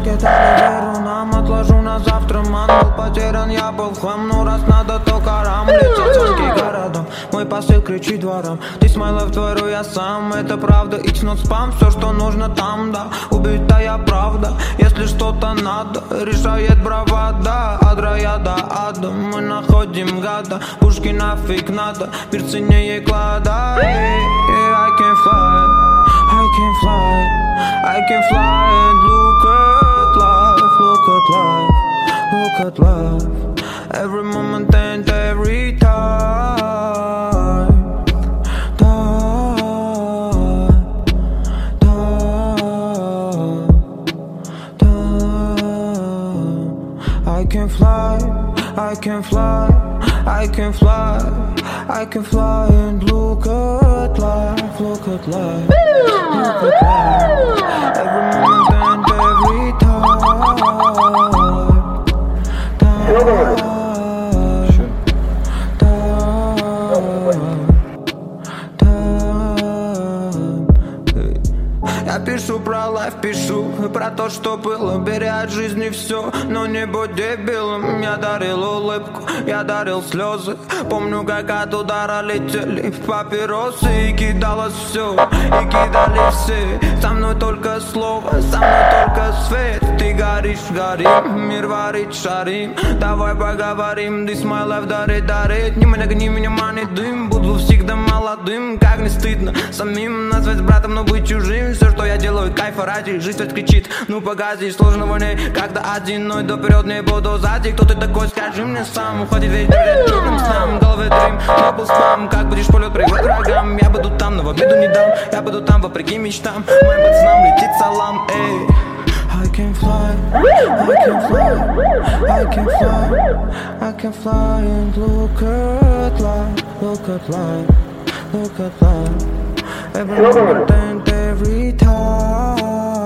я так веру нам отложу на завтра. Ман был потерян, я был в хлам. Ну раз надо, то карам. Летят звонки городом, мой посыл кричит двором. Ты смайлов творю я сам, это правда. It's not spam, все что нужно там, да. Убитая правда, если что-то надо, решает бравада. От рая до ада мы находим гада. Пушки нафиг надо, мир ценнее клада. I can fly, I can fly, I can fly and look at life, look at life, look at life. Every moment and every time. I can fly, I can fly, I can fly, I can fly and look at life, look at life, look at life. Every moment and every time. Я пишу про лайф, пишу про то, что было. Бери от жизни все, но не будь дебилом. Я дарил улыбку, я дарил слезы. Помню, как от удара летели папиросы. И кидалось все, и кидали все. Со мной только слово, со мной только свет. Ты горишь, горим, мир варит, шарим. Давай поговорим, this my life, дарит. Не нагони меня, манит дым. Буду всегда молодым, как не стыдно самим назвать братом, но быть чужим. Все, что я делаю, кайфа ради. Жизнь ведь кричит, ну погоди, сложно войне. Когда один, но иду вперед, не буду сзади. Кто ты такой, скажи мне сам. Уходит весь день трудным снам. Голове дрим, но был спам. Как будешь полет, привет врагам. Я буду там, но в обиду не дам. Я буду там, вопреки мечтам. Моим пацанам летит салам, эй. I can fly, I can fly, I can fly, I can fly and look at life, look at life, look at life. Every moment and every time.